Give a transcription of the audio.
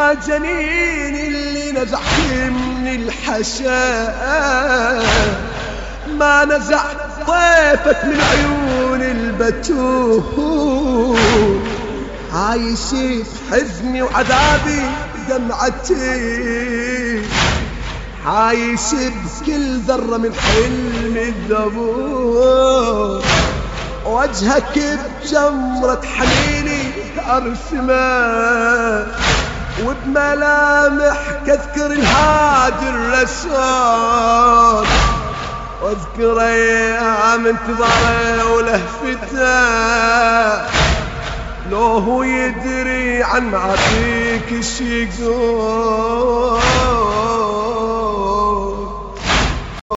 يا جنين اللي نزعت من الحشاء، ما نزع طيفك من عيون البتول، عايش بحزني وعذابي دمعتي، عايش بكل ذرة من حلم الذبول، وجهك بجمرة حنيني أرسمه، وبملامحك أذكر الهادي الرسول، واذكر أيام انتظاره ولهفته، لو هو يدري عن ما فيك شي يقول.